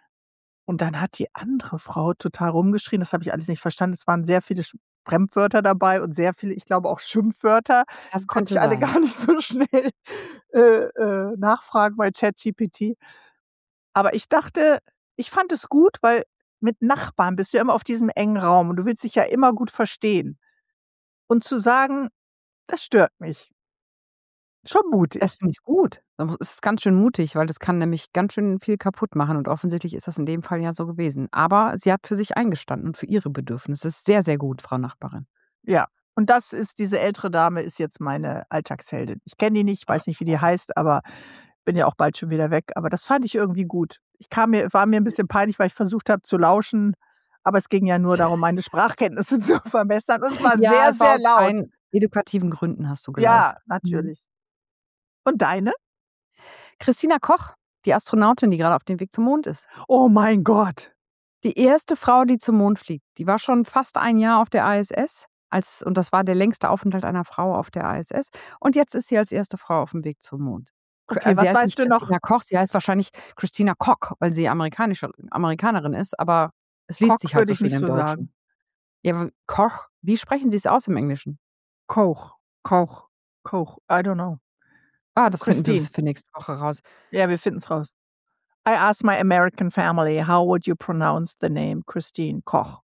Und dann hat die andere Frau total rumgeschrien, das habe ich alles nicht verstanden. Es waren sehr viele Sch Fremdwörter dabei und sehr viele, ich glaube auch Schimpfwörter. Die Das konnte könnte ich alle sein. gar nicht so schnell, äh, äh, nachfragen bei ChatGPT. Aber ich dachte ich fand es gut, weil mit Nachbarn bist du ja immer auf diesem engen Raum und du willst dich ja immer gut verstehen. Und zu sagen: „Das stört mich.“ Schon Das mutig. finde ich gut. Da mu ist ganz schön mutig, weil das kann nämlich ganz schön viel kaputt machen und offensichtlich ist das in dem Fall ja so gewesen. Aber sie hat für sich eingestanden und für ihre Bedürfnisse. Das ist sehr, sehr gut, Frau Nachbarin. Ja. Und das ist diese ältere Dame ist jetzt meine Alltagsheldin. Ich kenne die nicht, Ach weiß nicht, wie die toll. heißt, aber bin ja auch bald schon wieder weg. Aber das fand ich irgendwie gut. Ich kam mir war mir 'n bisschen peinlich, weil ich versucht habe zu lauschen, aber es ging ja nur darum, meine Sprachkenntnisse zu verbessern und es war Ja, sehr, es war sehr aus laut. rein edukativen Gründen hast du Ja, gelauscht. Mhm. natürlich. Und deine? Christina Koch, die Astronautin, die grade auf dem Weg zum Mond ist. Oh mein Gott. Die erste Frau, die zum Mond fliegt. Die war schon fast ein Jahr auf der I S S als und das war der längste Aufenthalt einer Frau auf der I S S. Und jetzt ist sie als erste Frau aufm Weg zum Mond. Chr Okay, also, sie was heißt nicht weißt du noch? Christina Koch, sie heißt wahrscheinlich Christina Kok, weil sie amerikanische Amerikanerin ist, aber es liest sich Kok halt würde so ich schön nicht im so sagen. Deutschen. Ja, w Koch, wie sprechen Sie's aus im Englischen? Koch, Koch, Koch, I don't know. Ah, das finden wir Christine. für nächste Woche raus. Ja, wir finden's raus. I asked my American family, how would you pronounce the name Christine Koch?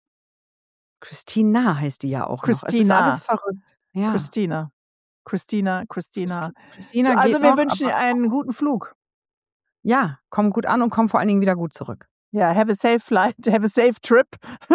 Christina heißt die ja auch noch. Es ist alles Christina. verrückt. Ja. Christina. Christina, Christina. Christi So, Christina also, geht wir noch, wünschen aber dir einen guten Flug. Ja, komm gut an und komm vor allen Dingen wieder gut zurück. Ja, have a safe flight, have a safe trip.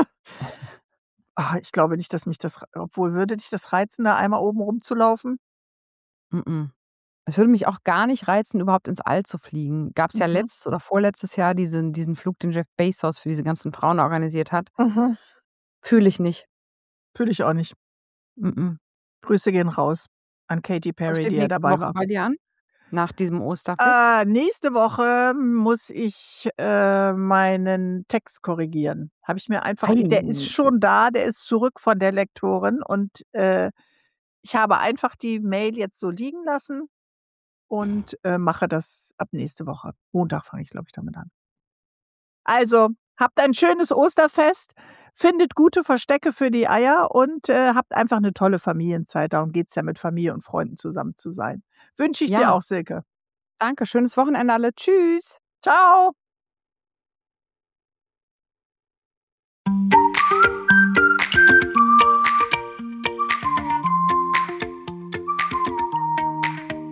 Ah, ich glaube nicht, dass mich das r obwohl, würde dich das reizen, da einmal oben rumzulaufen? M-m. Es würde mich auch gar nicht reizen, überhaupt ins All zu fliegen. Gab's ja Mhm. letztes oder vorletztes Jahr diesen diesen Flug, den Jeff Bezos für diese ganzen Frauen organisiert hat. Mhm. Fühle ich nicht. Fühle ich auch nicht. M-m. Grüße gehen raus an Katy Was Perry, steht die ja nächste dabei Woche war. bei dir an, nach diesem Osterfest? Äh, nächste Woche muss ich, äh, meinen Text korrigieren. Habe ich mir einfach der ist Ei. schon da, der ist zurück von der Lektorin und, äh, ich habe einfach die Mail jetzt so liegen lassen und, äh, mache das ab nächste Woche. Montag fange ich, glaube ich, damit an. Also, habt ein schönes Osterfest, findet gute Verstecke für die Eier und, äh, habt einfach 'ne tolle Familienzeit. Darum geht's ja, mit Familie und Freunden zusammen zu sein. Wünsche ich dir Ja. auch, Silke. Danke, schönes Wochenende alle. Tschüss. Tschau.